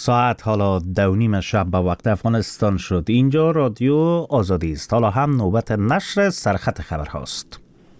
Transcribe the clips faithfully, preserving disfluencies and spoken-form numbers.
ساعت حالا دو نیم شب به وقت افغانستان شد. اینجا رادیو آزادی است. حالا هم نوبت نشر سرخط خبر هاست.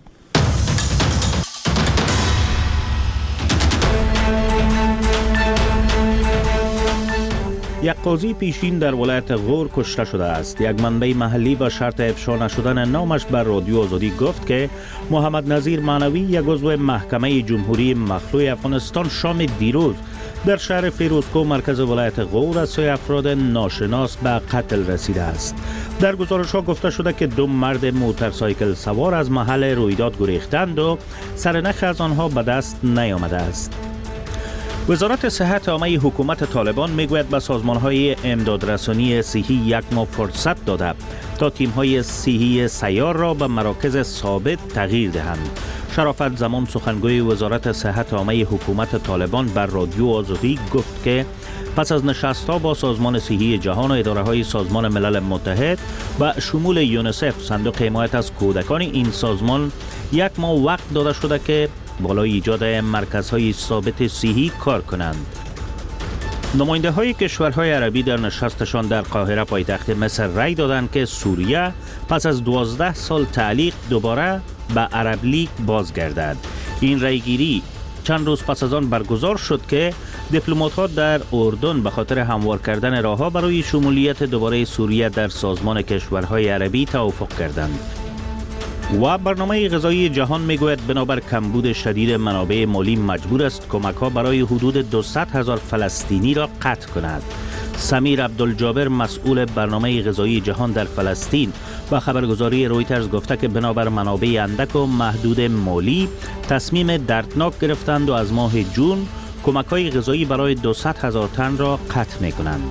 یک قاضی پیشین در ولایت غور کشته شده است. یک منبع محلی با شرط افشا نشدن نامش بر رادیو آزادی گفت که محمد نظیر معنوی، یک عضو محکمه جمهوری مخلوع افغانستان، شام دیروز در شهر فیروزکوه مرکز ولایت غور از سوی افراد ناشناس به قتل رسیده است. در گزارش ها گفته شده که دو مرد موتورسایکل سوار از محل رویداد گریختند و سرنخ از آنها به دست نیامده است. وزارت صحت عامه حکومت طالبان میگوید به سازمان‌های امدادرسانی صحی یک ماه فرصت داده تا تیم‌های صحی سیار را به مراکز ثابت تغییر دهند. شرافت زمان، سخنگوی وزارت صحت عامه حکومت طالبان، بر رادیو آزادی گفت که پس از نشست‌ها با سازمان صحی جهان و اداره‌های سازمان ملل متحد و شمول یونیسف، صندوق حمایت از کودکان این سازمان، یک ماه وقت داده شده که بالای ایجاد مرکزهای ثابت صحی کار کنند. نماینده های کشورهای عربی در نشستشان در قاهره پایتخت مصر رأی دادند که سوریه پس از دوازده سال تعلیق دوباره به عرب لیگ بازگردد. این رأیگیری چند روز پس از آن برگزار شد که دیپلمات‌ها در اردن به خاطر هموار کردن راه‌ها برای شمولیت دوباره سوریه در سازمان کشورهای عربی توافق کردند. و برنامه غذایی جهان میگوید بنابر کمبود شدید منابع مالی مجبور است کمک‌ها برای حدود دویست هزار فلسطینی را قطع کند. سمیر عبدالجابر، مسئول برنامه غذایی جهان در فلسطین، با خبرگزاری رویترز گفته که بنابر منابع اندک و محدود مالی تصمیم دردناک گرفتند و از ماه جون کمک‌های غذایی برای دویست هزار تن را قطع می‌کنند.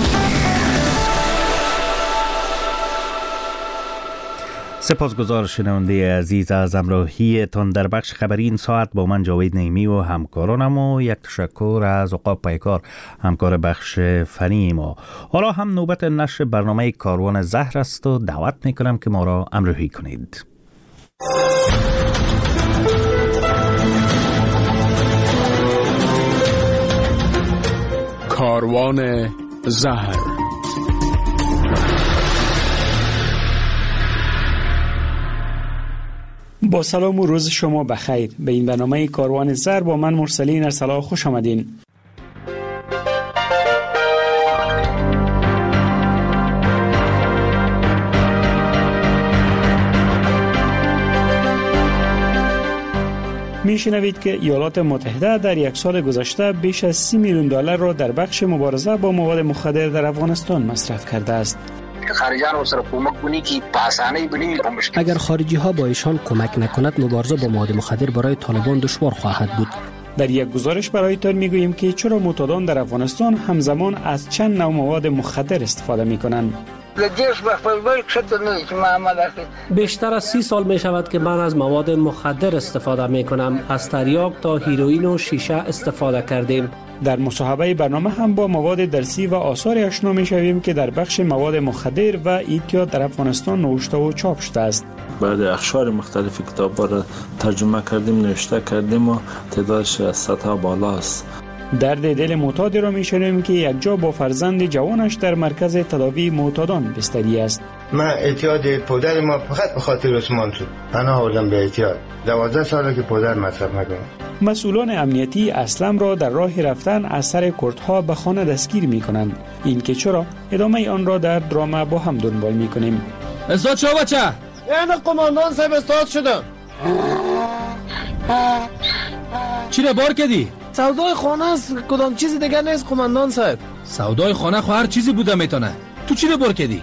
سپاسگزار شنونده عزیز از همراهی تان در بخش خبری این ساعت. با من جاوید نعیمی و همکارانم و یک تشکر از عقاب پیکار، همکار بخش فنی ما. حالا هم نوبت نشر برنامه کاروان زهر است و دعوت میکنم که ما را همراهی کنید. کاروان زهر. با سلام و روز شما بخیر. به این برنامه کاروان زهر با من مرسلین ارسلا خوش آمدین. میشنوید که ایالات متحده در یک سال گذشته بیش از سی میلیون دلار را در بخش مبارزه با مواد مخدر در افغانستان مصرف کرده است. اگر خارجی ها با ایشان کمک نکند مبارزه با مواد مخدر برای طالبان دشوار خواهد بود. در یک گزارش برایتان میگوییم که چرا معتادان در افغانستان همزمان از چند نوع مواد مخدر استفاده میکنند. بیشتر از سی سال می شود که من از مواد مخدر استفاده می کنم. از تریاک تا هیروئین و شیشه استفاده کردیم. در مصاحبه برنامه هم با مواد درسی و آثار آشنا می شویم که در بخش مواد مخدر و اعتیاد در افغانستان نوشته و چاپ شده است. بعد اقشار مختلف کتاب‌ها را ترجمه کردیم، نوشته کردیم و تعدادش از صد تا بالا است. درد دل معتادی را میشنویم که یک جا با فرزند جوانش در مرکز تداوی معتادان بستری است. من اعتیاد پدر ما فقط به خاطر عثمان شد. پناه آوردم به اعتیاد. دوازده ساله که پدر مصرف میکنه. مسئولان امنیتی اسلم را در راه رفتن از سر کردها به خانه دستگیر میکنند. این که چرا؟ ادامه آن را در درام با هم دنبال میکنیم. استاد شو بچه؟ یعنی قماندان صاحب استاد شدم. چی را بار کردی؟ سودای خانه است، کدام چیزی دیگر نیست قماندان صاحب. سودای خانه خو هر چیزی بوده میتونه. تو چی را بار کردی؟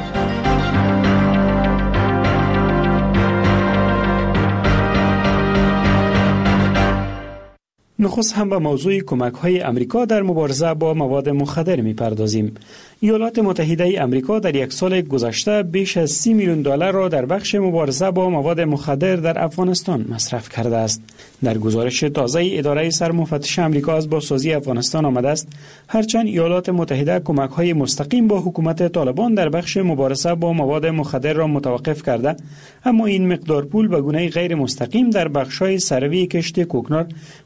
نخست هم به موضوع کمک‌های امریکا در مبارزه با مواد مخدر می‌پردازیم. ایالات متحده امریکا در یک سال گذشته بیش از سی میلیون دلار را در بخش مبارزه با مواد مخدر در افغانستان مصرف کرده است. در گزارش تازه اداره سرمفتش امریکا از بازسازی افغانستان آمده است هرچند ایالات متحده کمک‌های مستقیم با حکومت طالبان در بخش مبارزه با مواد مخدر را متوقف کرده، اما این مقدار پول به گونه غیر مستقیم در بخش‌های ثروی کشت کوکنار، برنامه‌های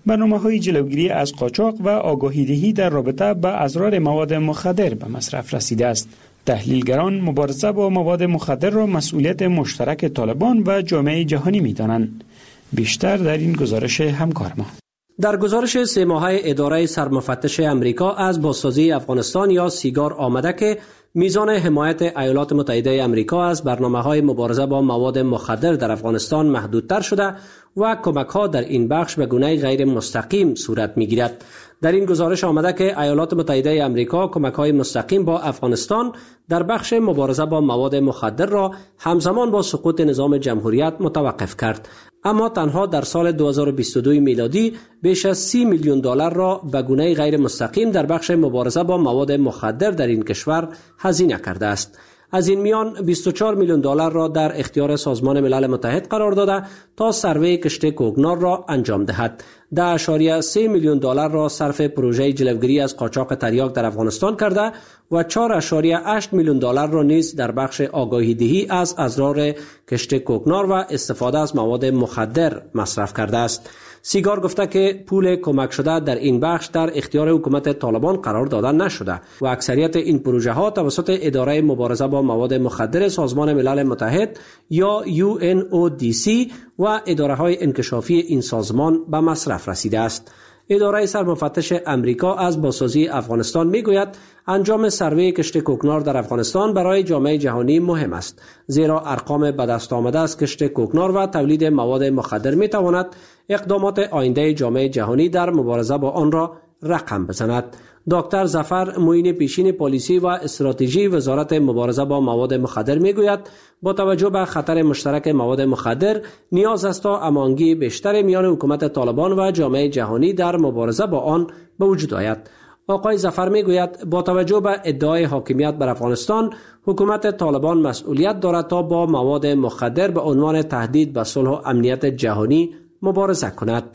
های جلوگیری از قاچاق و آگاهی‌دهی در رابطه با اضرار مواد مخدر به مصرف رسیده است. تحلیلگران مبارزه با مواد مخدر را مسئولیت مشترک طالبان و جامعه جهانی می‌دانند. بیشتر در این گزارش همکار ما. در گزارش سه ماهه اداره سرمفتش امریکا از بازسازی افغانستان یا سیگار آمده که میزان حمایت ایالات متحده امریکا از برنامه‌های مبارزه با مواد مخدر در افغانستان محدودتر شده و کمک‌ها در این بخش به گونه غیر مستقیم صورت می‌گیرد. در این گزارش آمده که ایالات متحده امریکا کمک‌های مستقیم با افغانستان در بخش مبارزه با مواد مخدر را همزمان با سقوط نظام جمهوریت متوقف کرد، اما تنها در سال دو هزار و بیست و دو میلادی بیش از سی میلیون دلار را به گونه غیر مستقیم در بخش مبارزه با مواد مخدر در این کشور هزینه کرده است. از این میان بیست و چهار میلیون دلار را در اختیار سازمان ملل متحد قرار داده تا سروی کشت کوکنار را انجام دهد. ده اشاریه سه میلیون دلار را صرف پروژه جلوگیری از قاچاق تریاک در افغانستان کرده و چهار اشاریه هشت میلیون دلار را نیز در بخش آگاهی دهی از اضرار کشت کوکنار و استفاده از مواد مخدر مصرف کرده است. سیگار گفته که پول کمک شده در این بخش در اختیار حکومت طالبان قرار داده نشده و اکثریت این پروژه ها توسط اداره مبارزه با مواد مخدر سازمان ملل متحد یا یو ان او دی سی و اداره های انکشافی این سازمان به مصرف رسیده است. اداره سرمفتش امریکا از بازسازی افغانستان میگوید انجام سروی کشت کوکنار در افغانستان برای جامعه جهانی مهم است، زیرا ارقام به دست آمده از کشت کوکنار و تولید مواد مخدر می تواند اقدامات آینده جامعه جهانی در مبارزه با آن را رقم بزند. دکتر ظفر معین پیشین پالیسی و استراتژی وزارت مبارزه با مواد مخدر میگوید با توجه به خطر مشترک مواد مخدر نیاز است تا هماهنگی بیشتر میان حکومت طالبان و جامعه جهانی در مبارزه با آن به وجود آید. آقای ظفر میگوید با توجه به ادعای حاکمیت بر افغانستان، حکومت طالبان مسئولیت دارد تا با مواد مخدر به عنوان تهدید به صلح و امنیت جهانی مبارزه کند.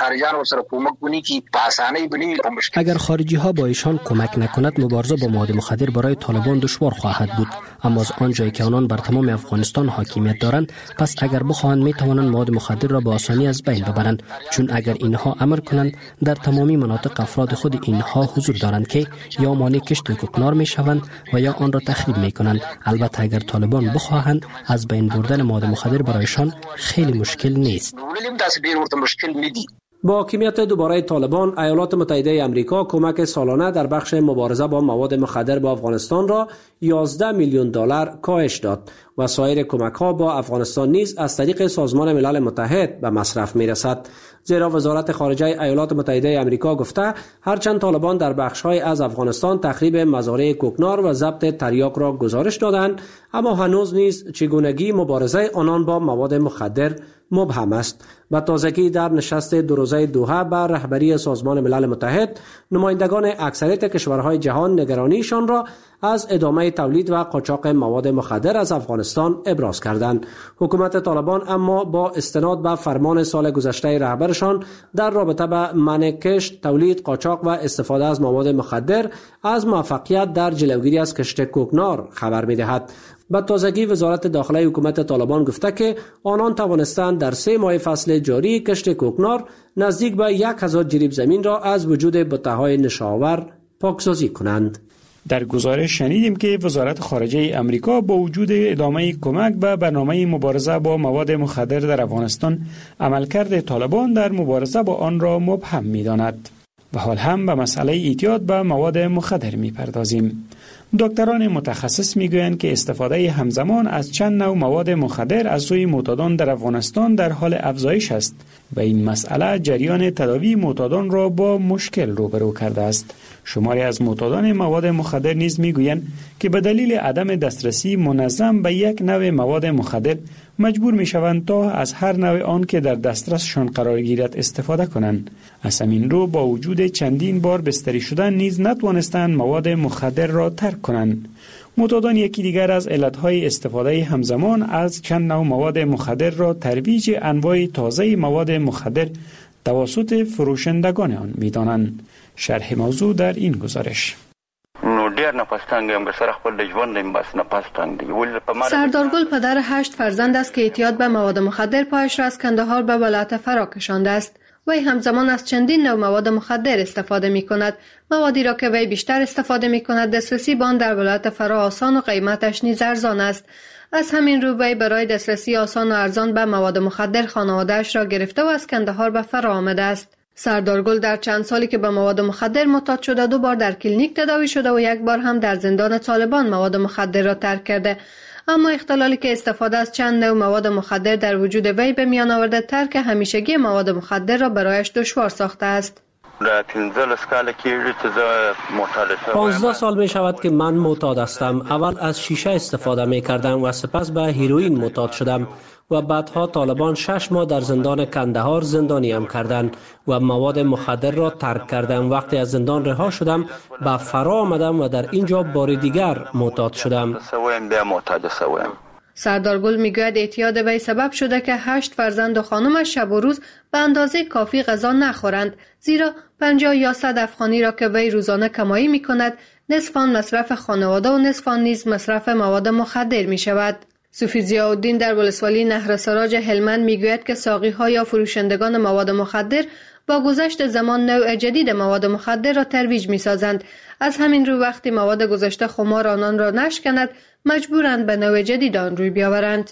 اگر خارجی ها با ایشان کمک نکند مبارزه با مواد مخدر برای طالبان دشوار خواهد بود، اما از آنجایی که آنان بر تمام افغانستان حاکمیت دارند، پس اگر بخواهند می توانند مواد مخدر را با آسانی از بین ببرند، چون اگر اینها امر کنند در تمامی مناطق افراد خود اینها حضور دارند که یا مالک کشت کوکنار می شوند و یا آن را تخریب می کنند. البته اگر طالبان بخواهند از بین بردن مواد مخدر برایشان خیلی مشکل نیست. با حاکمیت دوباره طالبان، ایالات متحده امریکا کمک سالانه در بخش مبارزه با مواد مخدر با افغانستان را یازده میلیون دلار کاهش داد و سایر کمک‌ها با افغانستان نیز از طریق سازمان ملل متحد به مصرف می‌رسد. زیرا وزارت خارجه ایالات متحده امریکا گفته هرچند طالبان در بخش‌های از افغانستان تخریب مزارع کوکنار و ضبط تریاک را گزارش دادند، اما هنوز نیز چگونگی مبارزه آنان با مواد مخدر مبهم است. و تازگی در نشست دو روزه دوحه بر رهبری سازمان ملل متحد، نمایندگان اکثریت کشورهای جهان نگرانیشان را از ادامه تولید و قاچاق مواد مخدر از افغانستان ابراز کردند. حکومت طالبان اما با استناد به فرمان سال گذشته رهبرشان در رابطه با منع کشت، تولید، قاچاق و استفاده از مواد مخدر از موفقیت در جلوگیری از کشت کوکنار خبر می‌دهد. به تازگی وزارت داخلی حکومت طالبان گفته که آنان توانستند در سه ماه فصل جاری کشت کوکنار نزدیک به یک هزار جریب زمین را از وجود بته‌های نشاور پاکسازی کنند. در گزارش شنیدیم که وزارت خارجه امریکا با وجود ادامه کمک به برنامه مبارزه با مواد مخدر در افغانستان، عملکرد طالبان در مبارزه با آن را مبهم می‌داند. و حال هم به مسئله اعتیاد به مواد مخدر می‌پردازیم. دکتران متخصص میگویند که استفاده همزمان از چند نوع مواد مخدر از سوی معتادان در افغانستان در حال افزایش است و این مسئله جریان تداوی معتادان را با مشکل روبرو کرده است. شماری از معتادان مواد مخدر نیز میگویند که به دلیل عدم دسترسی منظم به یک نوع مواد مخدر مجبور میشوند تا از هر نوع آن که در دسترسشان قرار گیرد استفاده کنند. از همین رو با وجود چندین بار بستری شدن نیز نتوانستند مواد مخدر را ترک کنند. معتادان یکی دیگر از علتهای استفاده همزمان از چند نوع مواد مخدر را ترویج انواع تازه مواد مخدر توسط فروشندگان آن می‌دانند. شرح موضوع در این گزارش. سردارگل پدر هشت فرزند است که اعتیاد به مواد مخدر پایش را از کندهار به ولایت فرا کشانده است. وی همزمان از چندین نوع مواد مخدر استفاده می کند. موادی را که وی بیشتر استفاده می کند دسترسی به آن در ولایت فرا آسان و قیمتش نیز ارزان است. از همین رو وی برای دسترسی آسان و ارزان به مواد مخدر خانواده‌اش را گرفته و از کندهار به فرا آمده است. سردار گل در چند سالی که به مواد مخدر معتاد شده دو بار در کلینیک تداوی شده و یک بار هم در زندان طالبان مواد مخدر را ترک کرده. اما اختلالی که استفاده از چند نوع مواد مخدر در وجود وی به میان آورده ترک همیشگی مواد مخدر را برایش دشوار ساخته است. پانزده سال می شود که من معتاد هستم. اول از شیشه استفاده می کردم و سپس به هیروئین معتاد شدم و بعدها طالبان شش ماه در زندان کندهار زندانیم کردند و مواد مخدر را ترک کردم. وقتی از زندان رها شدم به فرا آمدم و در اینجا بار دیگر معتاد شدم. سردار گل میگوید اعتیاد وی سبب شده که هشت فرزند و خانمش شب و روز به اندازه کافی غذا نخورند، زیرا پنجاه یا صد افغانی را که وی روزانه کمایی می کند نصف آن مصرف خانواده و نصف آن نیز مصرف مواد مخدر می شود. صوفی ضیاءالدین در ولسوالی نهر سراج هلمند میگوید که ساقی‌ها یا فروشندگان مواد مخدر با گذشت زمان نوع جدید مواد مخدر را ترویج می‌سازند. از همین رو وقتی مواد گذشته خمار آنان را نشکند مجبورند به نوع جدید آن روی بیاورند.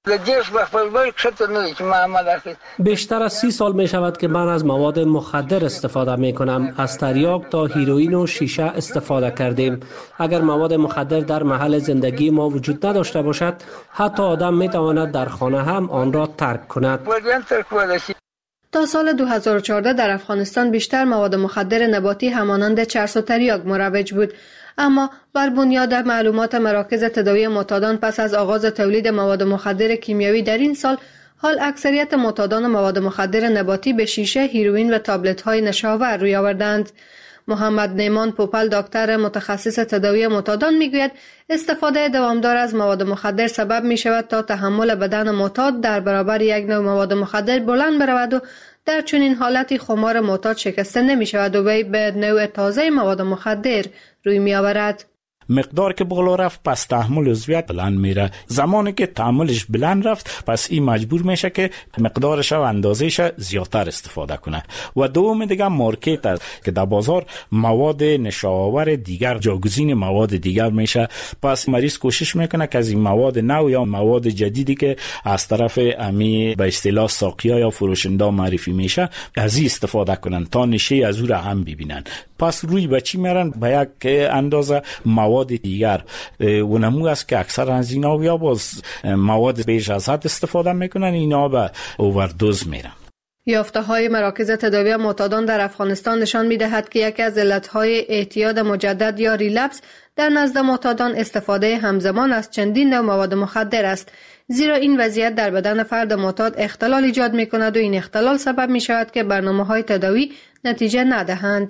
بیشتر از سی سال می شود که من از مواد مخدر استفاده می کنم. از تریاک تا هیروئین و شیشه استفاده کردیم. اگر مواد مخدر در محل زندگی ما وجود نداشته باشد، حتی آدم می تواند در خانه هم آن را ترک کند. تا سال دو هزار و چهارده در افغانستان بیشتر مواد مخدر نباتی همانند چرس و تریاک مروج بود. اما بر بنیاد معلومات مراکز تداوی معتادان پس از آغاز تولید مواد مخدر کیمیایی در این سال، حال اکثریت معتادان مواد مخدر نباتی به شیشه، هیروئین و تابلت‌های نشاور روی آوردند. محمد نیمان پوپل دکتر متخصص تداوی معتادان میگوید استفاده دوامدار از مواد مخدر سبب می شود تا تحمل بدن معتاد در برابر یک نوع مواد مخدر بلند برود و در چنین حالتی خمار معتاد شکسته نمی شود و وی به نوع تازه مواد مخدر روی می آورد. مقدار که بالا رفت پس تحمل عضویت بلند میره. زمانی که تحملش بلند رفت پس این مجبور میشه که مقدارش و اندازهش زیادتر استفاده کنه. و دوم دیگه مارکت است که در بازار مواد نشاور دیگر جاگزین مواد دیگر میشه. پس مریض کوشش میکنه که از این مواد نو یا مواد جدیدی که از طرف امی به اصطلاح ساقیا یا فروشنده معرفی میشه از این استفاده کنن تا نشه از او را هم ببینن. پس روی به چی میرن؟ به یک اندازه مواد دیگر و نمو است که اکثر از اینا یا باز مواد بیش از حد استفاده میکنن، اینا به اووردوز میرن. یافته های مراکز تداوی معتادان در افغانستان نشان میدهد که یکی از علتهای اعتیاد مجدد یا ریلپس در نزد معتادان استفاده همزمان از چندین نوع مواد مخدر است، زیرا این وضعیت در بدن فرد معتاد اختلال ایجاد میکند و این اختلال سبب میشود که برنامه‌های تداوی نتیجه ندهند.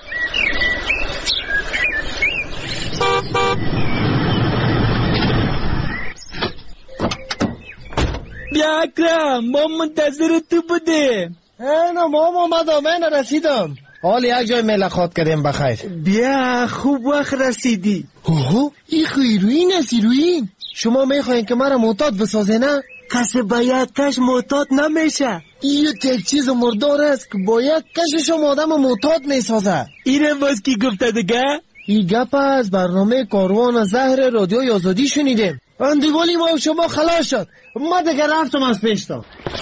بیا اکرم، ما منتظر تو بودیم. اینا ما اومدم، من رسیدم. حال یک جای ملاقات کردیم بخیر. بیا خوب وقت رسیدی. اوه این هیروئین است. هیروئین شما میخواین که مرا معتاد بسازه نه؟ کسی باید کش معتاد نمیشه. این یک چیز مردار است که باید کشش آدم معتاد میسازه. اینه باز کی گفته دیگه؟ این گپ از برنامه کاروان زهر رادیوی آزادی شنیدیم. اندیوالی ما شما خلاص شد. ما دیگه رفتم از پیشتا.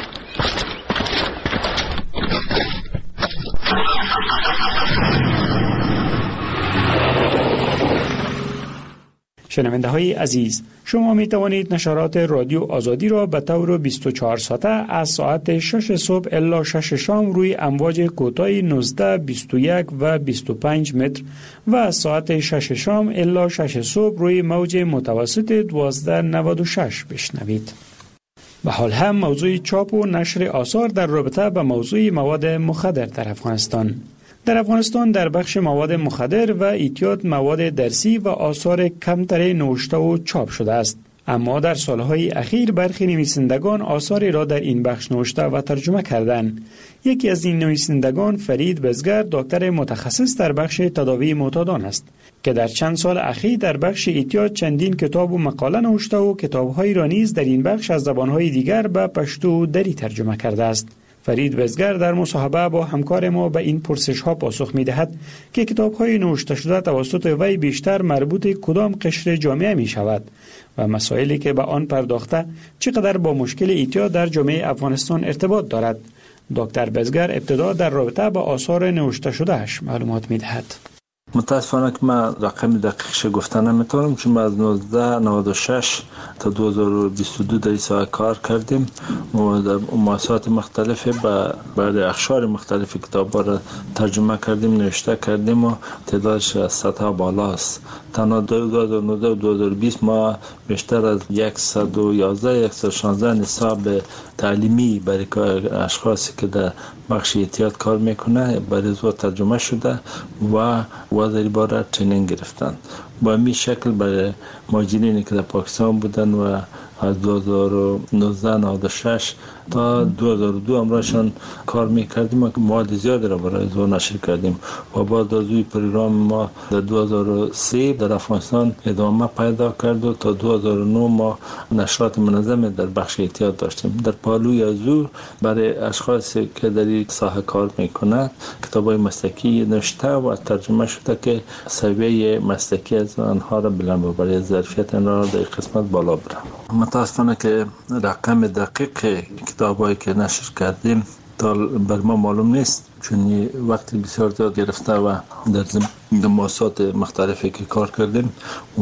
شنونده های عزیز، شما می توانید نشرات رادیو آزادی را به طور بیست و چهار ساعته از ساعت شش صبح الی شش شام روی امواج کوتاه نوزده، بیست و یک و بیست و پنج متر و از ساعت شش شام الی شش صبح روی موج متوسط دوازده نود و شش بشنوید. و حال هم موضوع چاپ و نشر آثار در رابطه با موضوع مواد مخدر در افغانستان. در افغانستان در بخش مواد مخدر و اعتیاد مواد درسی و آثار کمتر نوشته و چاپ شده است. اما در سالهای اخیر برخی نویسندگان آثاری را در این بخش نوشته و ترجمه کردند. یکی از این نویسندگان فرید بزگر دکتر متخصص در بخش تداوی معتادان است که در چند سال اخیر در بخش اعتیاد چندین کتاب و مقاله نوشته و کتاب‌هایی را نیز در این بخش از زبان‌های دیگر به پشتو و دری ترجمه کرده است. فرید بزگر در مصاحبه با همکار ما به این پرسش ها پاسخ می دهد که کتاب های نوشته شده توسط وی بیشتر مربوط کدام قشر جامعه می شود و مسائلی که به آن پرداخته چقدر با مشکل اعتیاد در جامعه افغانستان ارتباط دارد. دکتر بزگر ابتدا در رابطه با آثار نوشته شدهش معلومات می دهد. متاسفانه که من رقم دقیقش گفتن نمیتونم، چون ما از نوزده نود و شش تا دو هزار و بیست و دو در این کار کردیم و در مؤسسات مختلف بعد اخشار مختلف کتاب را ترجمه کردیم، نوشته کردیم و تعدادش از صدها بالاست. تنها دو هزار و نوزده و دو هزار و بیست ما بیشتر از صد و یازده صد و شانزده نصاب تعلیمی برای اشخاصی که در بخش اعتیاد کار میکنه برای زو ترجمه شده و وزیر باره ترینینگ گرفتن. با این شکل برای مهاجرینی که در پاکستان بودن و از دو هزار و نوزده نود و شش تا دو هزار و دو امراشان کار میکردیم و مواد زیادی را برای زو نشر کردیم و بعد از این پروگرام ما در دو هزار و سه در افغانستان ادامه پیدا کرد و تا دو هزار و نه ما نشرات منظم در بخش اعتیاد داشتیم. در پالوی از او برای اشخاصی که در این ساحه کار میکنند کتابای مسلکی نوشته و ترجمه شده که سویه مسلکی از آنها را بلند و برای ظرفیت آنها را در قسمت بالا برم. متاسفانه که رقم دقیق کتابایی که نشر کردیم تا بر ما معلوم نیست، چون وقتی بسیار زیاد گرفته و در مؤسسات مختلفی که کار کردیم و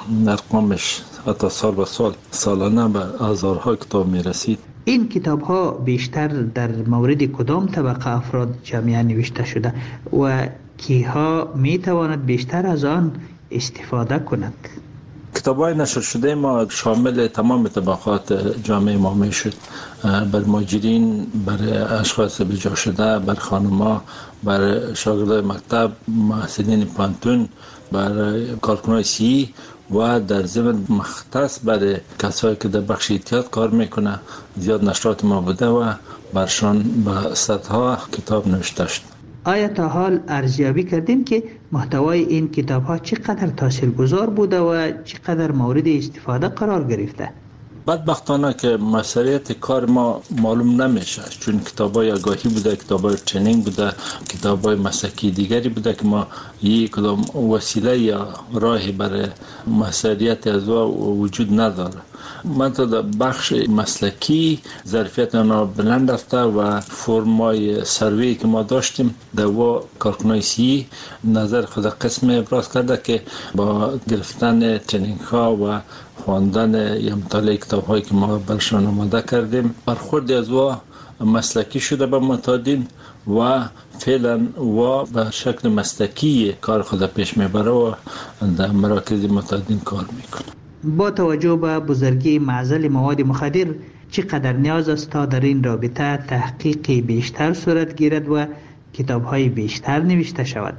ارقامش حتی سال به سال سالانه به هزارها کتاب میرسید. این کتاب ها بیشتر در مورد کدام طبقه افراد جامعه نوشته شده و کیها می تواند بیشتر از آن استفاده کند؟ کتاب‌های نشر شده ما شامل تمام طبقات جامعه ما میشد، بر مهاجرین، بر اشخاص بجا شده، بر خانم‌ها، بر شاگردای مکتب، محصلین پانتون، بر کارکنان سی و در ضمن مختص برای کسایی که در بخش اعتیاد کار میکنه زیاد نشرات ما بوده و برشان به صدها کتاب نوشته شد. آیا تا حال ارزیابی کردین که محتوای این کتاب ها چقدر تاثیرگذار بوده و چقدر مورد استفاده قرار گرفته؟ بدبختانه که مسئولیت کار ما معلوم نمیشه، چون کتابای آگاهی بوده، کتابای ترینینگ بوده، کتابای مسلکی دیگری بوده که ما یک کدام وسیله یا راهی برای مسئولیت از او وجود نداره. من تا در بخش مسلکی ظرفیت آنها بلند رفته و فرمای سروی که ما داشتیم در و کارکنای سی نظر خود قسم ابراز کرده که با گرفتن ترینینگ ها و خواندن یا مطالعه کتاب هایی که ما برشان آماده کردیم برخوردی از و مسلکی شده به متادین و فعلا و به شکل مسلکی کار خود پیش میبره و در مراکز متادین کار میکنه. با توجه به بزرگی معضل مواد مخدر چقدر نیاز است تا در این رابطه تحقیق بیشتر صورت گیرد و کتاب های بیشتر نوشته شود؟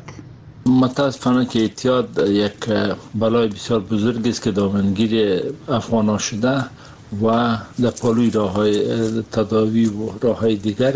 متاسفانه که اعتیاد یک بلای بسیار بزرگی است که دامنگیر افغانان شده و در پالوی راه های تداوی و راه های دیگر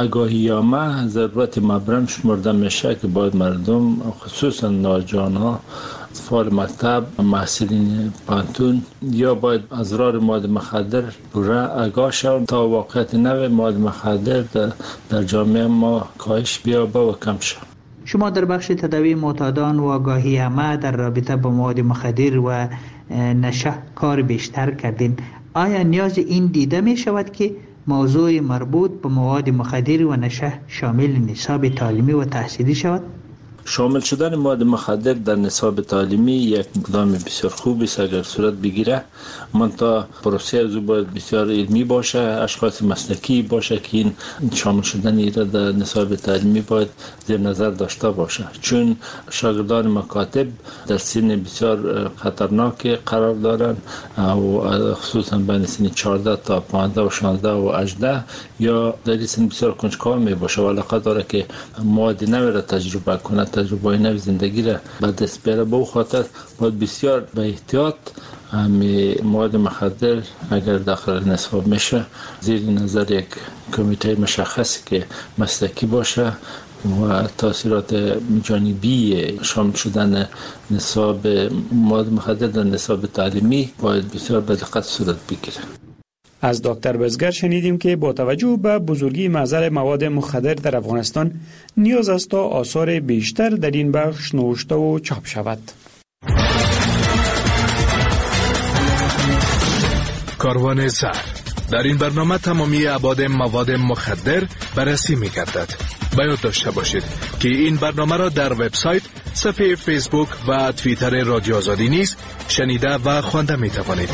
آگاهیامه ضرورت مبرم شمرده میشه که باید مردم خصوصا نوجوان ها فعال مکتب، محصلین پانتون یا باید از اضرار مواد مخدر پوره آگاه شوند تا واقعیت نو مواد مخدر در, در جامعه ما کاهش بیابه و کم شود. شما در بخش تداوی معتادان و آگاهی عامه در رابطه با مواد مخدر و نشه کار بیشتر کردین. آیا نیاز این دیده می شود که موضوع مربوط به مواد مخدر و نشه شامل نصاب تعلیمی و تحصیلی شود؟ شامل شدن مواد مخدر در نصاب تعلیمی یک اقدام بسیار خوب است اگر صورت بگیره، منتها پروسه از او باید بسیار علمی باشه، اشخاص مسلکی باشه که این شامل شدن ایره در نصاب تعلیمی باید زیر نظر داشته باشه، چون شاگردان مکاتب در سن بسیار خطرناک قرار دارن و خصوصا بین سن چهارده تا پانزده و شانزده و هجده یا در سن بسیار کنجکاو می باشه و علاقه داره که مواد نو را تجربه کنه، تجربه نو زندگی را به دست بیاره. به او خاطر باید بسیار به احتیاط همی مواد مخدر اگر داخل نصاب میشه زیر نظر یک کمیته مشخصی که مسلکی باشه و تاثیرات جانبی شامل شدن نصاب مواد مخدر در نصاب تعلیمی باید بسیار به دقت صورت بگیره. از دکتر بزگر شنیدیم که با توجه به بزرگی معضل مواد مخدر در افغانستان نیاز است تا آثار بیشتر در این بخش نوشته و چاپ شود. کاروان زهر. در این برنامه تمامی ابعاد مواد مخدر بررسی می گردد. باید داشته باشید که این برنامه را در وبسایت، صفحه فیسبوک و توییتر رادیو آزادی نیز شنیده و خوانده می توانید.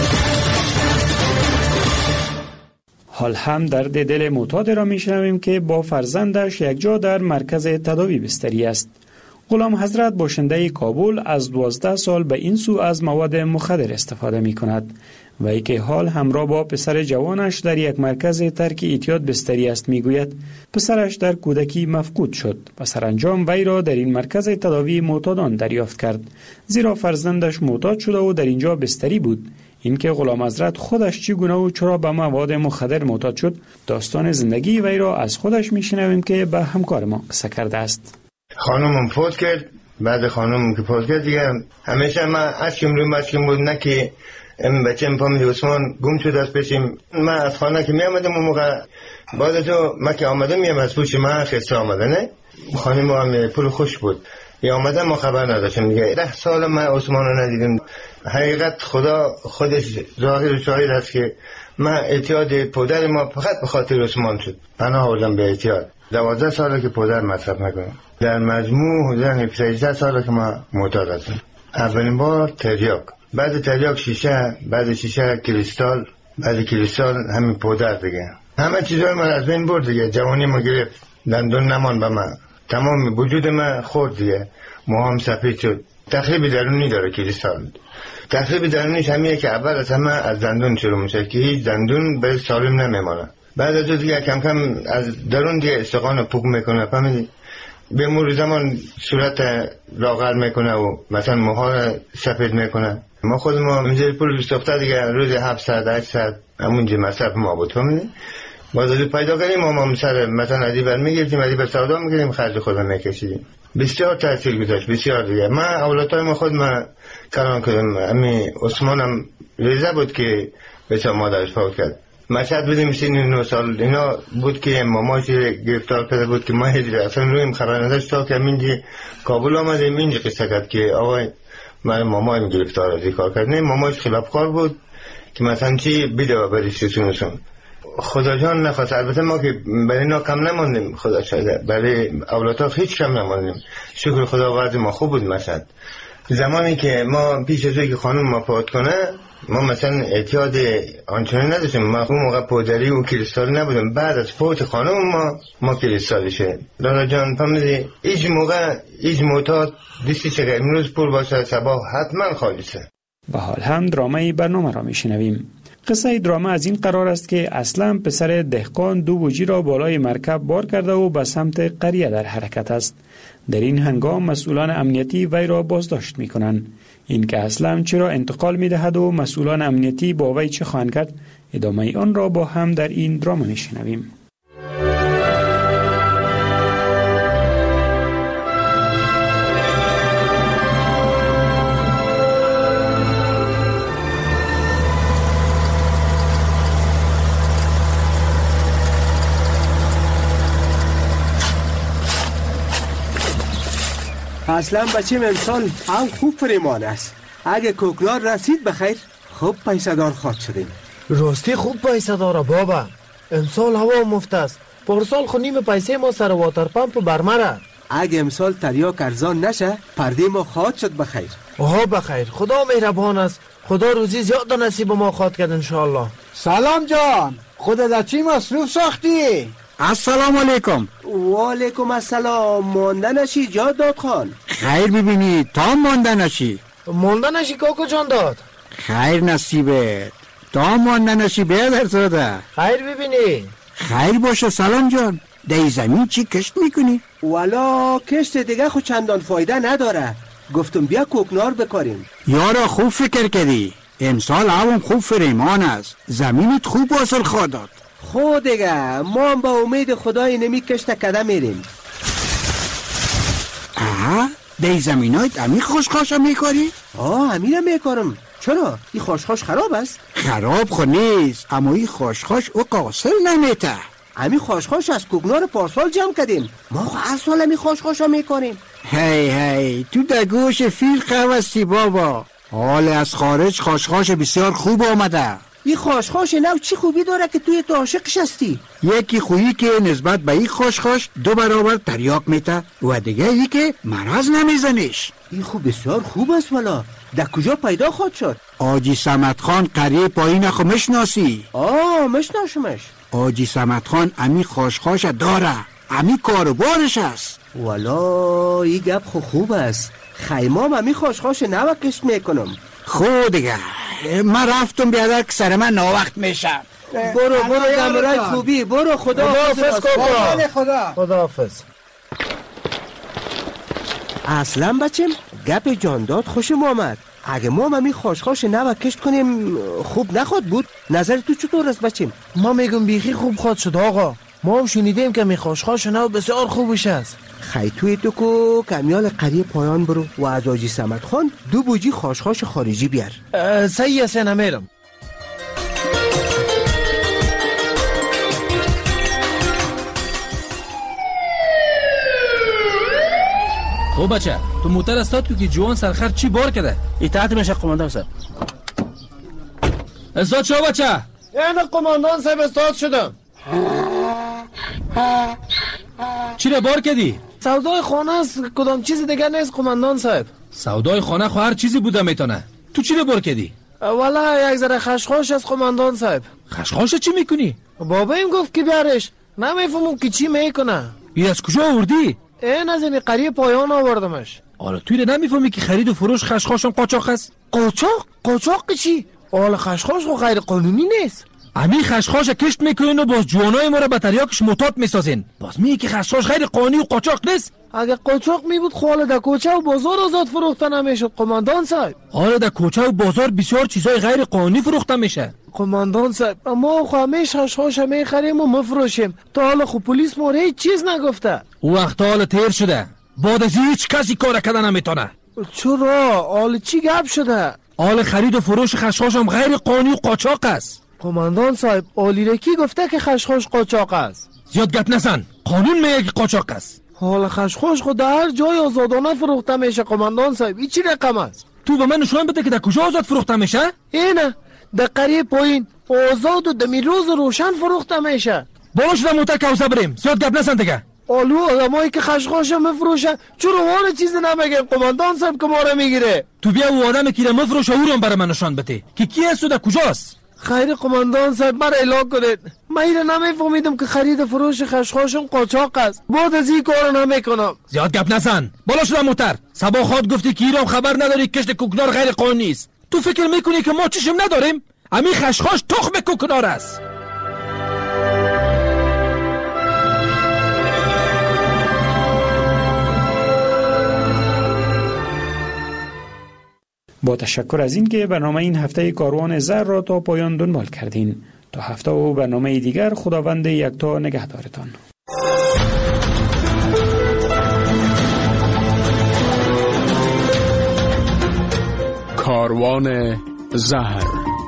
حال هم درد دل معتاد را می شنویم که با فرزندش یک جا در مرکز تداوی بستری است. غلام حضرت باشنده کابل از دوازده سال به این سو از مواد مخدر استفاده می کند و ای که حال همراه با پسر جوانش در یک مرکز ترک اعتیاد بستری است. می گوید پسرش در کودکی مفقود شد و سرانجام وی را در این مرکز تداوی معتادان دریافت کرد، زیرا فرزندش معتاد شده و در اینجا بستری بود. اینکه غلام حضرت خودش چگونه و چرا به مواد مخدر معتاد شد، داستان زندگی وی را از خودش میشنویم که به همکار ما قصه کرده است. خانمم فوت کرد. بعد خانمم که فوت کرد دیگه همیشه ما اشکم روی مشکم بود، نه که این بچه ام فامیلی عثمان گم شد از پیشیم. من از خانه که می آمدم اون موقع بعد تو ما که آمدم میم از پوش ما خسته آمده، نه خانم هم پول خوش بود یا آمدم ما خبر نداشتم دیگه. ده سال ما عثمان رو ندیدم. حقیقت خدا خودش ظاهر و شاهد است که ما اعتیاد پدر ما فقط به خاطر عثمان شد. پناه آوردم به اعتیاد. دوازده ساله که پدر مصرف میکنم. در مجموع حدود سیزده ساله که ما معتاد هستم. اولین بار تریاک، بعد تریاک شیشه، بعد شیشه کریستال، بعد کریستال همین پدر دیگه. همه چیزای من از بین برد دیگه. جوانی ما گرفت، دندون نمان به من، تمام وجود من خورد دیگه. موهام سفید شد. تخریب درونی داره کریستال. تخریب درونیش همیه که اول از همه از دندون شروع میشه که هیچ دندون به سالم نمیمانه. بعد از دیگه کم کم از درون دیگه استخوان پوک میکنه، فهمیدی؟ به مرور زمان صورت لاغر میکنه و مثلا موها سفید میکنه. ما خود ما میذاری پول ساخته دیگه روز هفتصد هشتصد همونجا مصرف ما بود، فهمیدی؟ باز از پیدا کردیم ما ما سر مثلا ادی بر میگرفتیم، ادی بر سودا میکردیم، خرج خودم میکشیدیم. بسیار تاثیر گذاشت، بسیار دیگه. من اولادای ما خود ما کلان کردم. امی عثمانم ریزه بود که بسیار مادرش فوت کرد. مشهد بودیم سین نه سال اینا بود که ماماش گرفتار کرده بود که ما هیچ اصلا رویم خبر نداشت تا که منجی کابل آمدیم اینجا قصه کرد که آقای من مامایم گرفتار از این کار کرد. نه ماماش خلافکار بود که مثلا چی بیده و بریش رسونشون. خدا جان نخواست. البته ما که برای اینا کم نماندیم، خدا شده برای اولادها هیچ کم نماندیم. شکر خدا وضع ما خوب بود. مثلا زمانی که ما پیش از که خانم ما فوت کنه ما مثلا اعتیاد آنچنانی نداشتیم. ما اون موقع پودری و کریستال نبودم. بعد از فوت خانم ما ما کریستال شد. لالا جان فهمیدی هیچ موقع هیچ معتاد دیستی چه امروز پر باشه صبح حتما خالصه. به حال هم درامای برنامه را میشنویم. قصه دراما از این قرار است که اصلا پسر دهقان دو بوجی را بالای مرکب بار کرده و به سمت قریه در حرکت است. در این هنگام مسئولان امنیتی وی را بازداشت می کنند. این که اصلا چرا انتقال می دهد و مسئولان امنیتی با وی چه خواهند کرد، ادامه آن را با هم در این دراما می شنویم. اصلا بچیم امسال هم خوب فریمان است. اگه کوکنار رسید بخیر خوب پیسه دار خواهد شدیم. راستی خوب پیسه داره بابا. امسال هوا مفت است. پارسال خو نیم پیسه ما سر واتر پمپ برمره. اگه امسال تریاک ارزان نشه پرده ما خواهد شد بخیر. آها بخیر. خدا مهربان است. خدا روزی زیاد نصیب ما خواهد کرد انشاءالله. سلام جان. خودت از چی مصروف ساختی؟ السلام علیکم. و علیکم السلام. مانده نشی جاد داد خان. خیر ببینی تا مانده نشی. مانده نشی کاکو جان داد. خیر نصیبه تا مانده نشی بیادر زاده. خیر ببینی. خیر باشه سلام جان. در زمین چی کشت میکنی؟ والا کشت دیگه خود چندان فایده نداره. گفتم بیا کوکنار بکاریم. یارا خوب فکر کردی. امسال هوا خوب فریمان است. زمینت خوب حاصل خواهد داد. خود دیگه ما هم با امید خدای نمی کشته کده میریم. آه در زمینایت امی خوشخاشم میکاری؟ آه امی را میکارم. چرا؟ این خاشخاش خراب است؟ خراب خو نیست، اما این خاشخاش او قاصر نمیته. امی خاشخاش از کوکنار پارسال جمع کردیم. ما خو هر سال امی خاشخاشا میکنیم. هی هی تو در گوش فیل خواستی بابا. حال از خارج خاشخاش بسیار خوب آمده. این خاشخاش نو چی خوبی داره که توی تو عاشقش هستی؟ یکی خویی که نسبت به این خاشخاش دو برابر تریاک میته و دیگه ای که مرض نمیزنش. این خوب بسیار خوب است والا. در کجا پیدا خود شد؟ آجی صمد خان قریه پایین خو مشناسی؟ آه مشناسمش. آجی صمد خان امی خاشخاش داره، امی کاروبارش است. والا این گپ خو خوب است. خیمام امی خاشخاش نو کشت میکنم. خود دیگه من رفتم بیادر که سر من ناوقت میشم. برو برو دمرای خوبی برو. خدا حافظ کوکا. خدا خدا حافظ. اصلا بچم گپ جانداد خوشم آمد. اگه ما امی خاشخاش نو کشت کنیم خوب نخواد بود؟ نظر تو چطور است بچم؟ ما میگم بیخی خوب خواد شد آقا. ما هم شنیدیم که می خاشخاش نو بسیار خوبش است. خی توی تو کو کمیال قریه پایان برو و از آجی صمد خان دو بوجی خاشخاش خارجی بیار. صحیح است نمیرم. خب بچه تو موتر استاد تو که جوان سرخر چی بار کرده؟ اطاعت میشه قماندان صاحب. استاد شو بچه؟ یعنی قماندان صاحب استاد شدم. چی رو بار کردی؟ سودای خانه است، کدام چیز دیگر نیست قماندان صاحب. سودای خانه خو هر چیزی بوده میتونه. تو چی رو بار کردی؟ والا یک ذره خشخاش از قماندان صاحب. خشخاش چی میکنی؟ بابا این گفت که بیارش. نمیفهمم که چی میکنه. این از کجا آوردی؟ این از این قریه پایان آوردمش. حالا توی رو نمیفهمی که خرید و فروش خشخاشم قاچاق است؟ قاچاق؟ قاچاق چی؟ حالا خشخاش خو غیر قانونی نیست. امی خشخاش کشت میکنین و باز جوانای ما را به تریاکش معتاد میسازین. باز میگی که خشخاش غیر قانونی و قاچاق نیست؟ اگه قاچاق می بود خو حالا در کوچه و بازار آزاد فروخته نمیشد قماندان صاحب. حالا در کوچه و بازار بسیار چیزای غیر قانونی فروخته میشه قماندان صاحب. ما خو همیش خشخاش میخریم و مفروشیم. تا حالا خو پلیس ما هیچ چیز نگفته. او وقت حال تیر شده. بعد از هیچ کسی کار کردن نمیتونه. چرا؟ حال چی گپ شده؟ حال خرید و فروش خشخاش هم غیر قانونی و قاچاق است. قماندان صاحب عالی رکی گفته که خشخاش قاچاق است. زیاد گپ نزن. قانون میگه که قاچاق است. حال خشخاش خود در هر جای آزادانه فروخته میشه قماندان صاحب. این چی رقم است؟ تو به من نشون بده که در کجا آزاد فروخته میشه؟ اینه در قریه پایین آزاد و دمی روز روشن فروخته میشه. باش در موتر کوزه بریم. زیاد گپ نزن دیگه. آلو آدمایی که خشخاش مفروشن چرا واره چیزی نمیگن قماندان صاحب که ما رو میگیره؟ تو بیا او آدم که مفروشه او رو برای من نشان بده که کی است و در کجاست. خیر قماندان صاحب مرا اطلاع کنید. من اینو نمیفهمیدم که خرید فروش خشخاشم قاچاق است. بعد از این کارو نمیکنم. زیاد گپ نزن. بالا شو موتر. صبا خود گفتی که ایران خبر نداری کشت کوکنار غیر قانونی است. تو فکر میکنی که ما چشم نداریم؟ امی خشخاش تخم کوکنار است. با تشکر از اینکه برنامه این هفته کاروان زر را تا پایان دنبال کردین. تا هفته و برنامه دیگر خداوند یکتا نگهدارتان. کاروان زهر.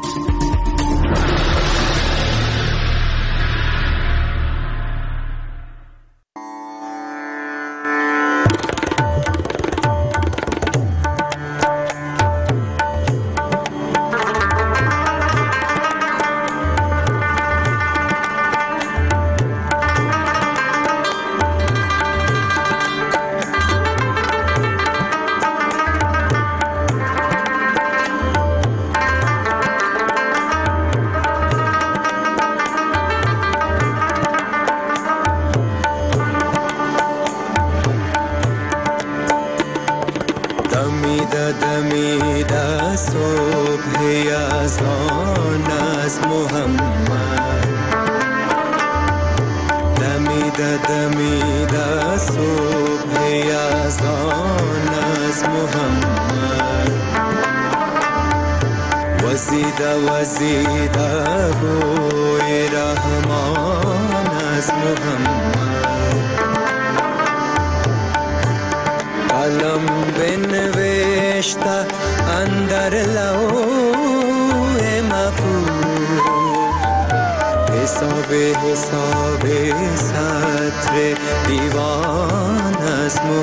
دمیده صبح یزدان از محمد، دمیده دمیده صبح یزدان از محمد، وزیده وزیده بوی رحمان از محمد، قلم بنویس نوشته اندر لوح محفوظ حساب حساب سطر دیوان از